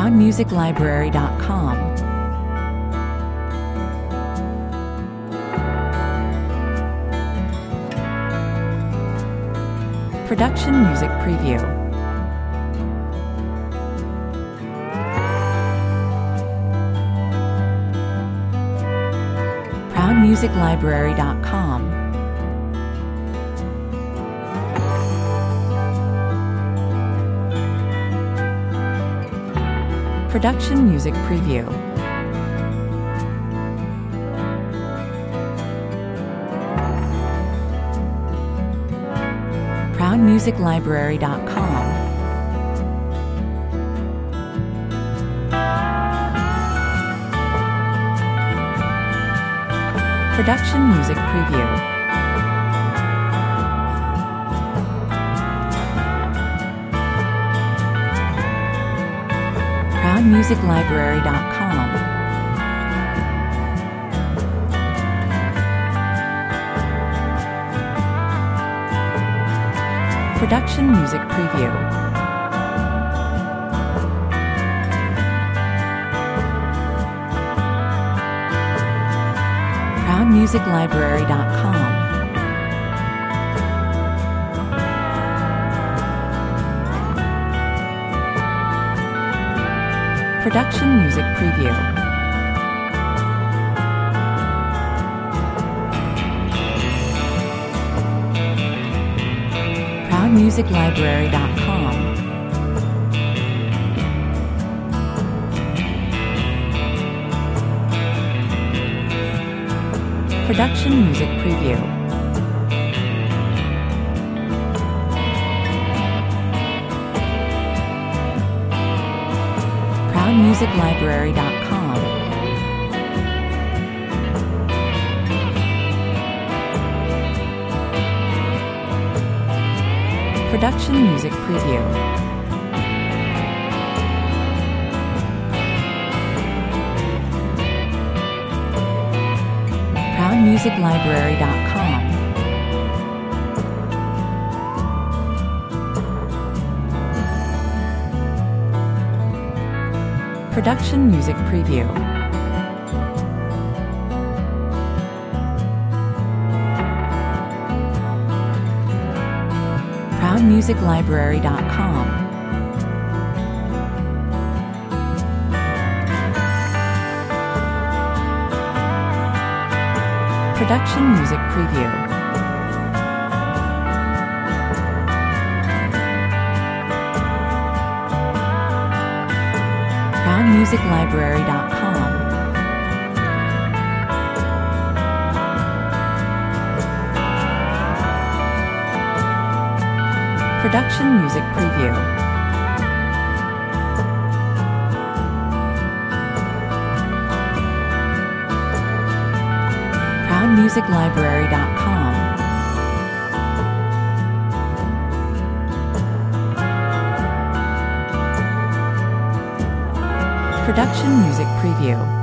ProudMusicLibrary.com. Production Music Preview. ProudMusicLibrary.com. Production Music Preview. ProudMusicLibrary.com. Production Music Preview. ProudMusicLibrary.com. Production Music Preview. ProudMusicLibrary.com. Production Music Preview. ProudMusicLibrary.com. Production Music Preview. ProudMusicLibrary.com. Production Music Preview. ProudMusicLibrary.com. Production Music Preview. ProudMusicLibrary.com. Production Music Preview. ProudMusicLibrary.com. Production Music Preview. ProudMusicLibrary.com. Production Music Preview.